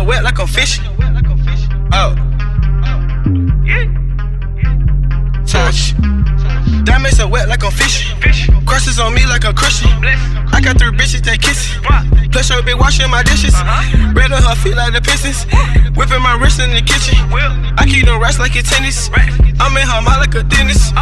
so wet like I'm fishing. Oh. Yeah. Touch. Diamonds so wet like I'm fishing. Crosses on me like a Christian. I got 3 bitches that kiss. Plus her be washing my dishes. Red on her feet like the Pistons. Whipping my wrist in the kitchen. I keep them racks like it's tennis. I'm in her mouth like a dentist.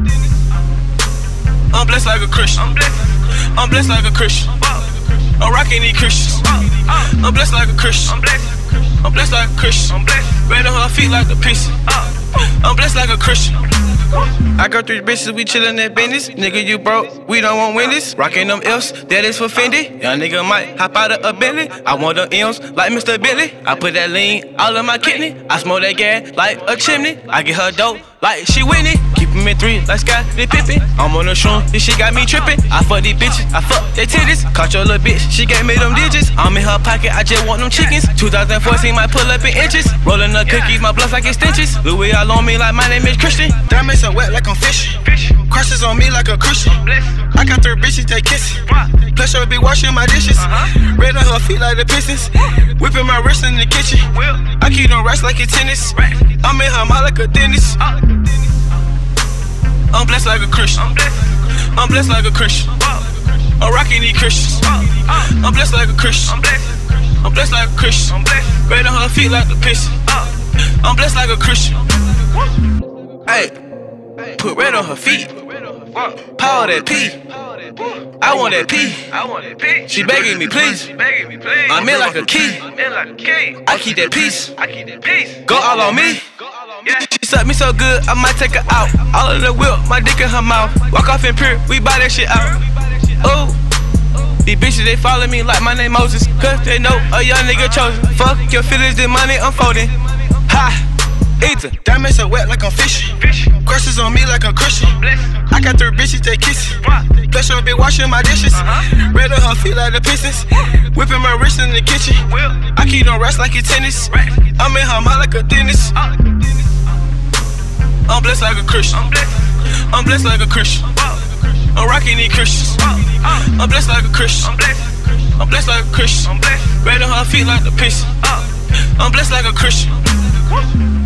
I'm blessed like a Christian. I'm blessed like a Christian. I'm rocking these Christians. I'm blessed like a Christian. I'm blessed like a Christian. Red on her feet like the Pistons. I'm blessed like a Christian. I got 3 bitches, we chillin' at business. Nigga, you broke, we don't want witness. Rockin' them L's, that is for Fendi. Young nigga might hop out of a Bentley. I want them M's like Mr. Billy. I put that lean all in my kidney. I smoke that gas like a chimney. I get her dope like she Whitney. Keep 'em in 3 like Scott, they Pippen. I'm on the shroom, this shit got me trippin'. I fuck these bitches, I fuck their titties. Caught your little bitch, she gave me them digits. I'm in her pocket, I just want them chickens. 2014 might pull up in inches. Rollin' the cookies, my blood's like extensions. Louis all on me like my name is Christian. Diamonds so wet like I'm fishing. Crosses on me like a Christian. I got 3 bitches that kiss. Plus her be washing my dishes. Red on her feet like the Pistons. Whipping my wrist in the kitchen. I keep them racks like it's tennis. I'm in her mouth like a dentist. I'm blessed like a Christian. I'm blessed like a Christian. I'm rocking these Christians. I'm blessed like a Christian. I'm blessed like a Christian. Red on her feet like the Pistons. I'm blessed like a Christian. Hey, put red on her feet. Power that P. I want that P. She begging me, please. I'm in like a key. I keep that peace. Go all on me. She suck me so good, I might take her out. All in the whip, my dick in her mouth. Walk off in pure, we buy that shit out. Ooh. These bitches, they follow me like my name Moses. Cause they know a young nigga chosen. Fuck your feelings, the money unfolding. Ha! Eater. Diamonds so wet like I'm fishing. Crosses on me like a Christian. I got 3 bitches that kiss. Plus her be washing my dishes. Red on her feet like the Pistons. Whipping my wrist in the kitchen. I keep them racks like it's tennis. I'm in her mouth like a dentist. I'm blessed like a Christian. I'm blessed like a Christian. I'm rocking these Christians. I'm blessed like a Christian. I'm blessed like a Christian. Red on her feet like the Pistons. I'm blessed like a Christian.